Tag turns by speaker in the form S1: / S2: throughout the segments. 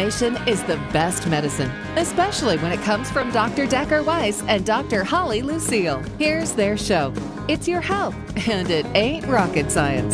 S1: information is the best medicine, especially when it comes from Dr. Decker Weiss and Dr. Holly Lucille. Here's their show. It's your health, and it ain't rocket science.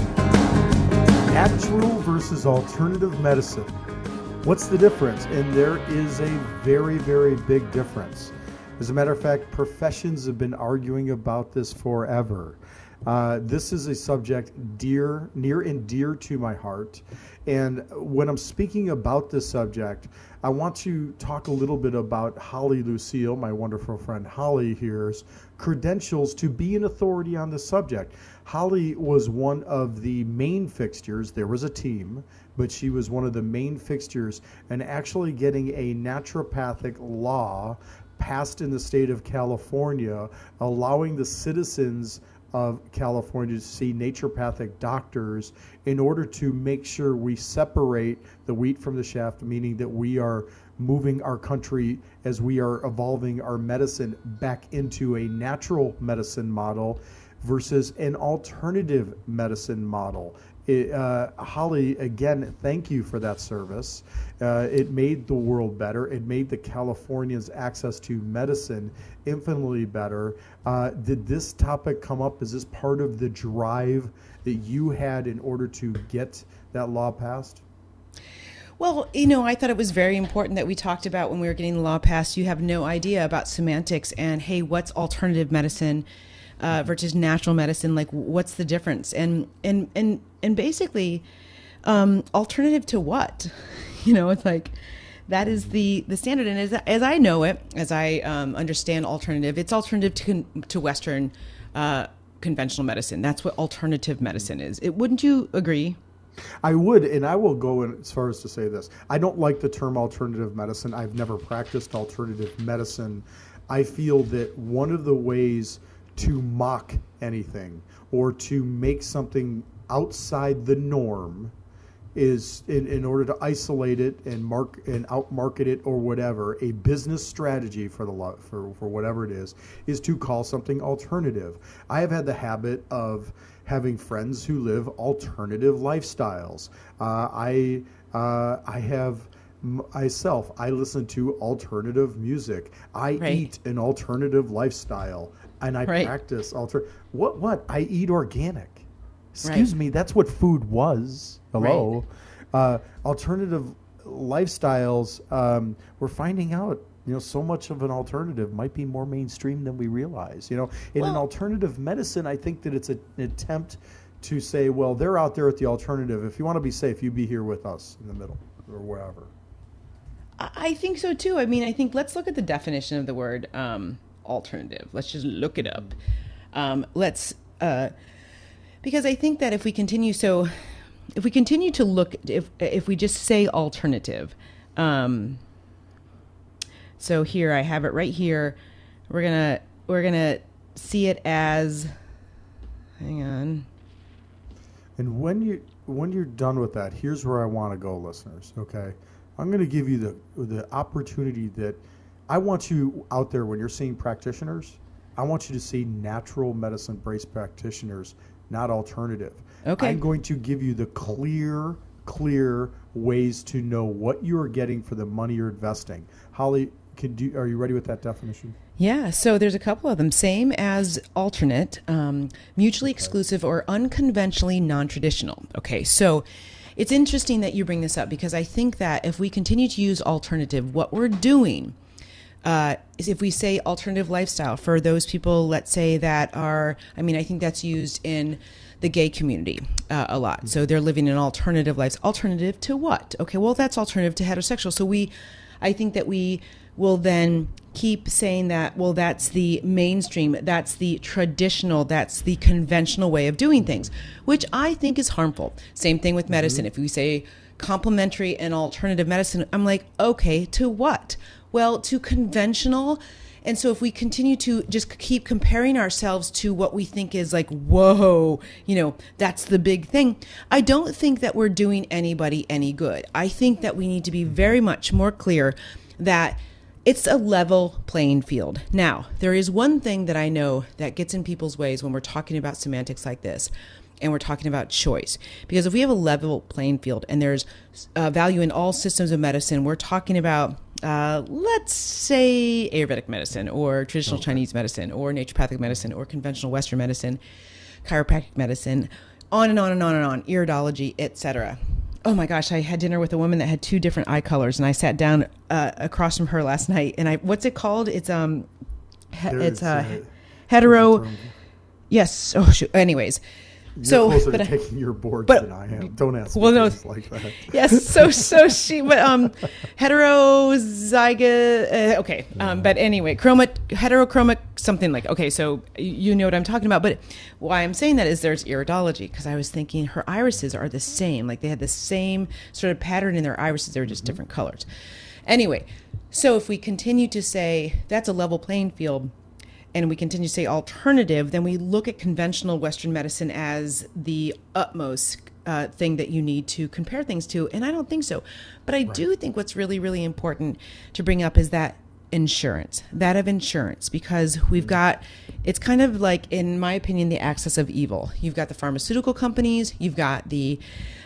S2: Natural versus alternative medicine. What's the difference? And there is a very, very big difference. As a matter of fact, professions have been arguing about this forever. This is a subject near and dear to my heart. And when I'm speaking about this subject, I want to talk a little bit about Holly Lucille, my wonderful friend Holly here's credentials to be an authority on this subject. Holly was one of the main fixtures. There was a team, but she was one of the main fixtures in actually getting a naturopathic law passed in the state of California, allowing the citizens of California to see naturopathic doctors in order to make sure we separate the wheat from the chaff, meaning that we are moving our country as we are evolving our medicine back into a natural medicine model versus an alternative medicine model. Holly, again, thank you for that service. It made the world better. It made the Californians' access to medicine infinitely better. Did this topic come up? Is this part of the drive that you had in order to get that law passed?
S3: Well, I thought it was very important that we talked about when we were getting the law passed. You have no idea about semantics and, hey, what's alternative medicine versus natural medicine? Like, what's the difference? And basically, alternative to what? It's like that is the standard. And as I know it, as I understand alternative, it's alternative to Western conventional medicine. That's what alternative medicine is. Wouldn't you agree?
S2: I would, and I will go as far as to say this. I don't like the term alternative medicine. I've never practiced alternative medicine. I feel that one of the ways to mock anything or to make something outside the norm is in order to isolate it and outmarket it or whatever. A business strategy for whatever it is to call something alternative. I have had the habit of having friends who live alternative lifestyles. I listen to alternative music. I eat an alternative lifestyle, and I practice What? I eat organic. Excuse me, that's what food was. Hello. Alternative lifestyles, we're finding out, so much of an alternative might be more mainstream than we realize. In an alternative medicine, I think that it's an attempt to say, well, they're out there at the alternative. If you want to be safe, you be here with us in the middle or wherever.
S3: I think so too. I think let's look at the definition of the word alternative. Let's just look it up. Because I think that if we continue to look, if we just say alternative, so here I have it right here. We're gonna see it as, hang on.
S2: And when you're done with that, here's where I want to go, listeners. Okay, I'm going to give you the opportunity that I want you out there when you're seeing practitioners. I want you to see natural medicine-based practitioners, not alternative.
S3: Okay.
S2: I'm going to give you the clear ways to know what you are getting for the money you're investing. Holly, are you ready with that definition?
S3: Yeah, so there's a couple of them. Same as alternate, mutually exclusive or unconventionally non-traditional. Okay, so it's interesting that you bring this up because I think that if we continue to use alternative, what we're doing is if we say alternative lifestyle for those people, let's say that are, I think that's used in the gay community a lot. Mm-hmm. So they're living an alternative life. Alternative to what? Okay, well, that's alternative to heterosexual. So I think that we will then keep saying that, well, that's the mainstream, that's the traditional, that's the conventional way of doing things, which I think is harmful. Same thing with medicine. If we say complementary and alternative medicine, I'm like, okay, to what? Well, to conventional. And so if we continue to just keep comparing ourselves to what we think is like, whoa, that's the big thing, I don't think that we're doing anybody any good. I think that we need to be very much more clear that it's a level playing field. Now, there is one thing that I know that gets in people's ways when we're talking about semantics like this, and we're talking about choice. Because if we have a level playing field and there's value in all systems of medicine, we're talking about, let's say, Ayurvedic medicine or traditional Chinese medicine or naturopathic medicine or conventional Western medicine, chiropractic medicine, on and on and on and on, iridology, etc. Oh my gosh, I had dinner with a woman that had 2 different eye colors, and I sat down across from her last night, and what's it called? It's hetero. Yes. Oh shoot. Anyways.
S2: You're closer to taking your boards than I am. Don't ask me things like that.
S3: Yes, but heterozygous. Okay, but anyway, heterochromic, something like. Okay, so you know what I'm talking about. But why I'm saying that is there's iridology, because I was thinking her irises are the same, like they had the same sort of pattern in their irises. They're just different colors. Anyway, so if we continue to say that's a level playing field, and we continue to say alternative, then we look at conventional Western medicine as the utmost thing that you need to compare things to. And I don't think so. But I do think what's really, really important to bring up is that insurance, because we've got, it's kind of like, in my opinion, the axis of evil. You've got the pharmaceutical companies, you've got the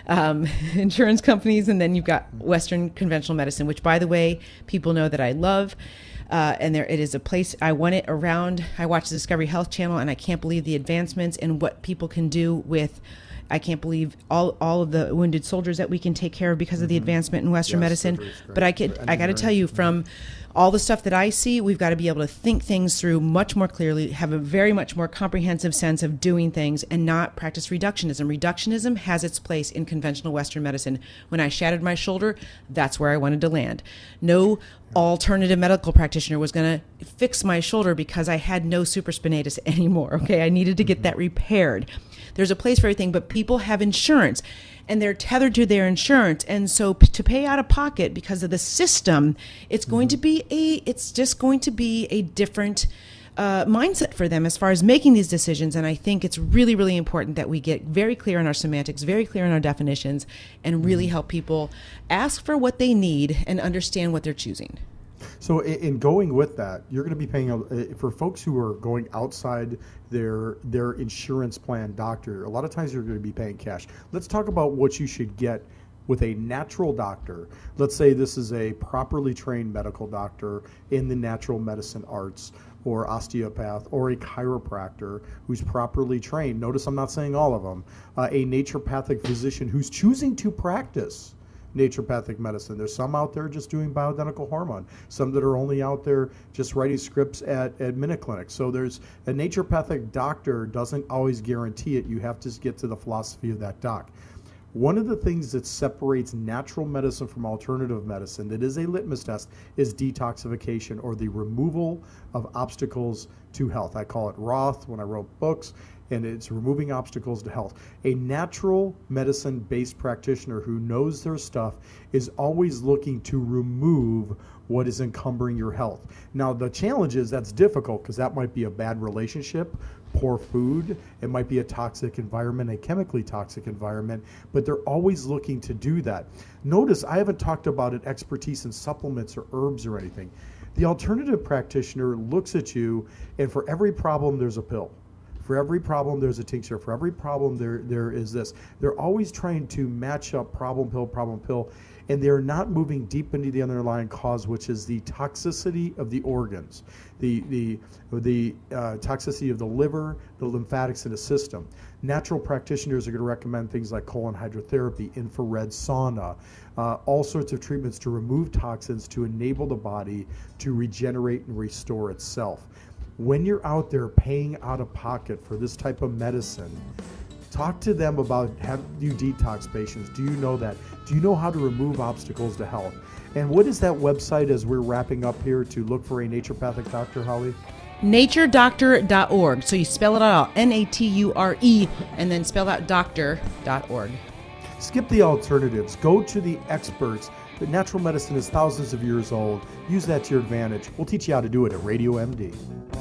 S3: insurance companies, and then you've got Western conventional medicine, which, by the way, people know that I love. And it is a place I want it around. I watch the Discovery Health Channel, and I can't believe the advancements and what people can do with. I can't believe all of the wounded soldiers that we can take care of because of the advancement in Western medicine. But I got to tell you, from all the stuff that I see, we've got to be able to think things through much more clearly, have a very much more comprehensive sense of doing things, and not practice reductionism. Reductionism has its place in conventional Western medicine. When I shattered my shoulder, that's where I wanted to land. No alternative medical practitioner was going to fix my shoulder because I had no supraspinatus anymore. Okay, I needed to get that repaired. There's a place for everything, but people have insurance, and they're tethered to their insurance. And so to pay out of pocket because of the system, it's going to be it's just going to be a different mindset for them as far as making these decisions. And I think it's really, really important that we get very clear on our semantics, very clear on our definitions, and really help people ask for what they need and understand what they're choosing.
S2: So in going with that, you're going to be paying for folks who are going outside their insurance plan doctor. A lot of times you're going to be paying cash. Let's talk about what you should get with a natural doctor. Let's say this is a properly trained medical doctor in the natural medicine arts, or osteopath, or a chiropractor who's properly trained. Notice I'm not saying all of them. A naturopathic physician who's choosing to practice naturopathic medicine. There's some out there just doing bioidentical hormone, some that are only out there just writing scripts at minute clinics. So there's a naturopathic doctor doesn't always guarantee it. You have to get to the philosophy of that doc. One of the things that separates natural medicine from alternative medicine, that is a litmus test, is detoxification, or the removal of obstacles to health. I call it Roth when I wrote books, and it's removing obstacles to health. A natural medicine-based practitioner who knows their stuff is always looking to remove what is encumbering your health. Now, the challenge is that's difficult because that might be a bad relationship, poor food, it might be a toxic environment, a chemically toxic environment, but they're always looking to do that. Notice I haven't talked about an expertise in supplements or herbs or anything. The alternative practitioner looks at you, and for every problem, there's a pill. For every problem, there's a tincture. For every problem, there is this. They're always trying to match up problem pill, and they're not moving deep into the underlying cause, which is the toxicity of the organs, the toxicity of the liver, the lymphatics in the system. Natural practitioners are going to recommend things like colon hydrotherapy, infrared sauna, all sorts of treatments to remove toxins to enable the body to regenerate and restore itself. When you're out there paying out of pocket for this type of medicine, talk to them about, have you detox patients? Do you know that? Do you know how to remove obstacles to health? And what is that website as we're wrapping up here to look for a naturopathic doctor, Holly?
S3: naturedoctor.org. So you spell it out, Nature, and then spell out doctor.org.
S2: Skip the alternatives. Go to the experts. But natural medicine is thousands of years old. Use that to your advantage. We'll teach you how to do it at Radio MD.